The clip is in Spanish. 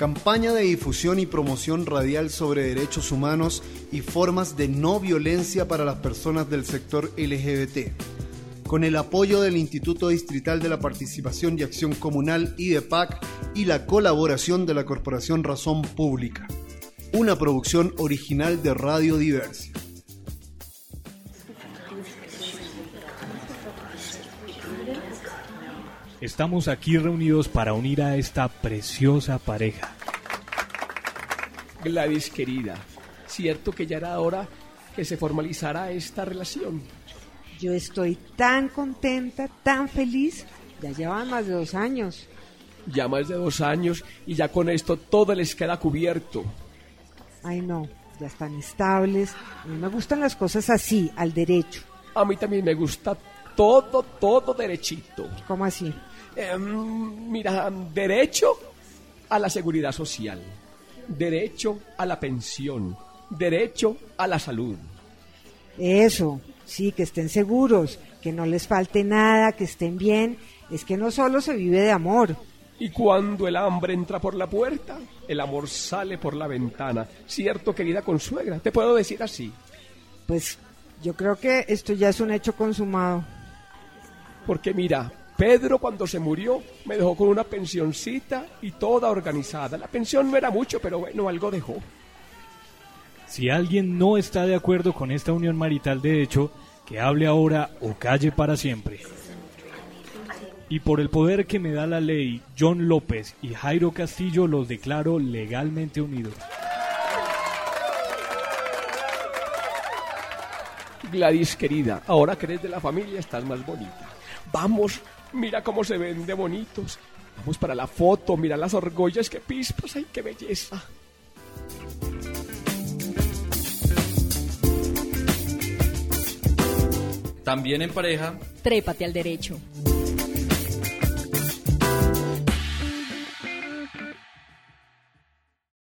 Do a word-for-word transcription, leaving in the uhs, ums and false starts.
Campaña de difusión y promoción radial sobre derechos humanos y formas de no violencia para las personas del sector L G B T. Con el apoyo del Instituto Distrital de la Participación y Acción Comunal I D E P A C y la colaboración de la Corporación Razón Pública. Una producción original de Radio Diversia. Estamos aquí reunidos para unir a esta preciosa pareja. Gladys querida, cierto que ya era hora que se formalizara esta relación. Yo estoy tan contenta, tan feliz. Ya llevan más de dos años. Ya más de dos años y ya con esto todo les queda cubierto. Ay no, ya están estables. A mí me gustan las cosas así, al derecho. A mí también me gusta todo, todo derechito. ¿Cómo así? Eh, mira, derecho a la seguridad social, derecho a la pensión, derecho a la salud. Eso, sí, que estén seguros, que no les falte nada, que estén bien. Es que no solo se vive de amor. Y cuando el hambre entra por la puerta, el amor sale por la ventana. ¿Cierto, querida consuegra? ¿Te puedo decir así? Pues yo creo que esto ya es un hecho consumado. Porque mira, Pedro cuando se murió me dejó con una pensioncita y toda organizada. La pensión no era mucho, pero bueno, algo dejó. Si alguien no está de acuerdo con esta unión marital de hecho, que hable ahora o calle para siempre. Y por el poder que me da la ley, John López y Jairo Castillo los declaro legalmente unidos. Gladys querida, ahora que eres de la familia estás más bonita. Vamos, mira cómo se ven de bonitos. Vamos para la foto, mira las argollas, qué pispas, ay, qué belleza. También en pareja. Trépate al derecho.